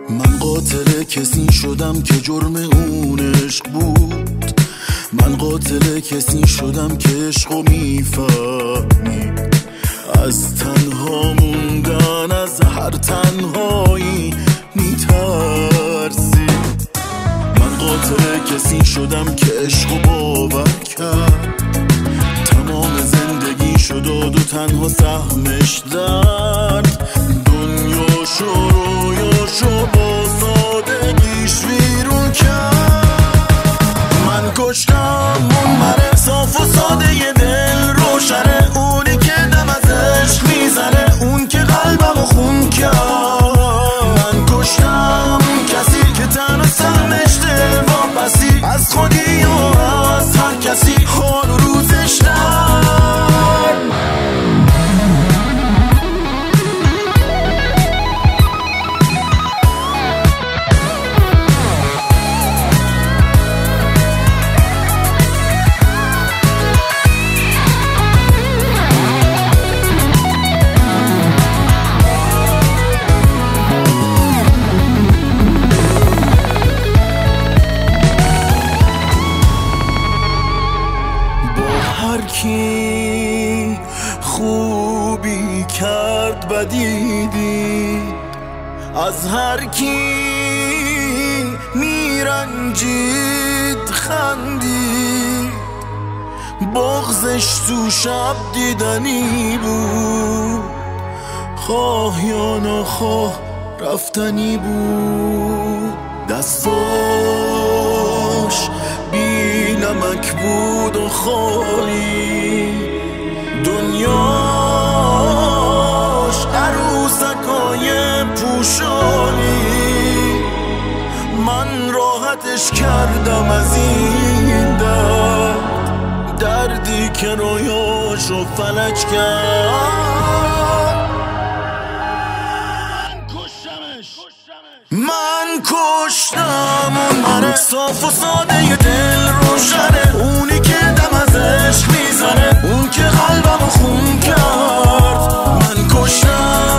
من قاتل کسی شدم که جرم اون عشق بود. من قاتل کسی شدم که عشقو میفهمید. از تنها موندن از هر تنهایی میترسی. من قاتل کسی شدم که عشقو باور کرد. تمام زندگی شد و تنها سهمش درد. دنیاشو رویاشو با سادگیش ویرون کرد. من کشتم اون من صاف و ساده ی دل روشنه، اونی که دم از عشق میزنه، اون که قلبمو خون کرد. من کشتم کسی که تنها سهمش دل واپسی از خودی و از هر کسی حال و روزش در. هر کی خوبی کرد بدی دید، از هر کی میرنجید خندید. بغضش تو شب دیدنی بود، خواه یا نخواه رفتنی بود. دستاش بی نمک بود و خالی، دنیاش عروسکای پوشالی. من راحتش کردم از این درد، دردی که رویاشو فلج کرد. من کشتم اون من صاف و ساده ی دل روشنه، اونی که دم از عشق میزنه، اون که قلبمو خون کرد. من کشتم